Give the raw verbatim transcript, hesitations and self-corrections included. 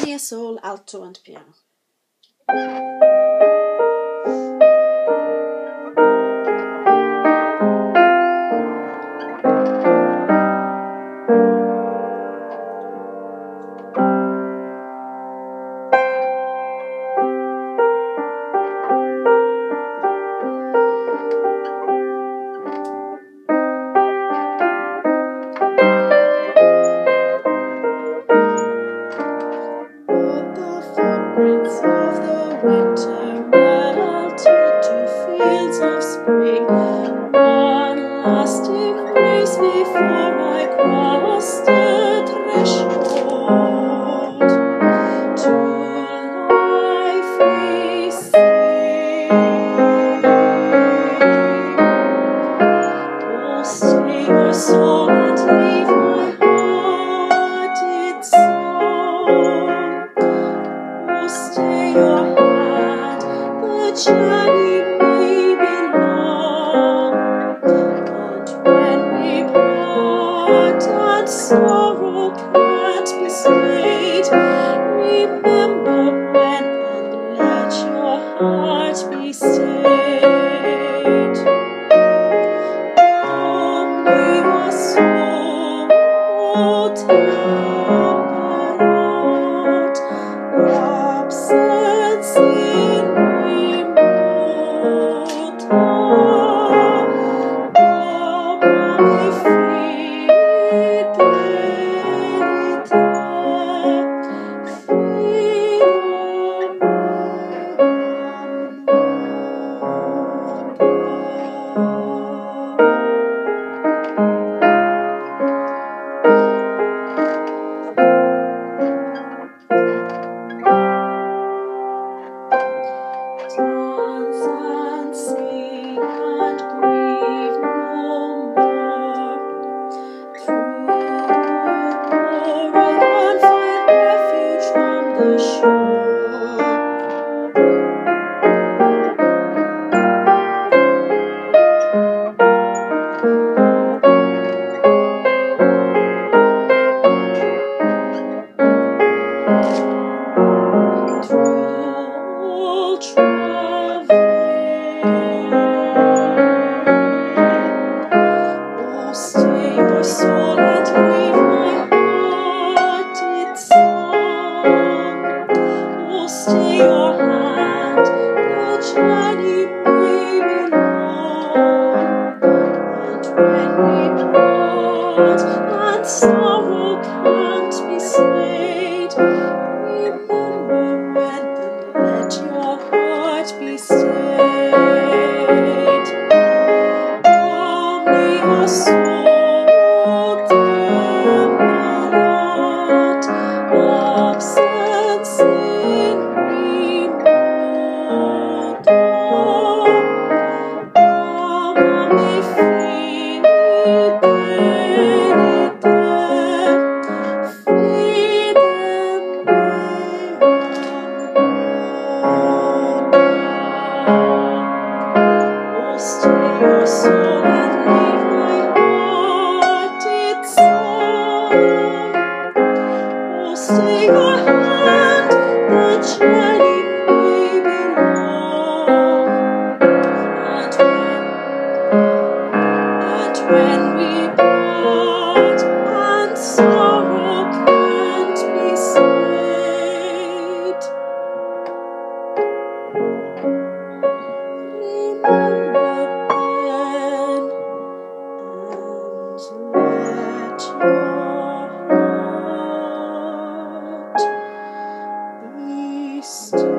Mia Soul, alto and piano. Footprints of the winter melted to fields of spring. One last embrace before I cross the threshold to life we sing. Oh, stay your soul and leave my heart its song. Stay your hand, the journey may be long, and when we part and sorrow can't be stayed, remember when and let your heart be stayed. Only your soul temperate, absence in remote amami fidelità, dance and sing and grieve no more. Through Orion find refuge from the shore. Through all travail, oh, stay your soul and leave my heart its song. Oh, stay your hand, the journey may be long, and when we part and sorrow can't be stayed, remember when and let your heart be stayed. Omni a soul temperate, absence in remote amami fidelità, fidem oh, stay your soul and leave my heart its song. Oh, stay your hand, the journey may be long, and when, and when we part and sorrow can't be stayed, remember when and let your heart be still.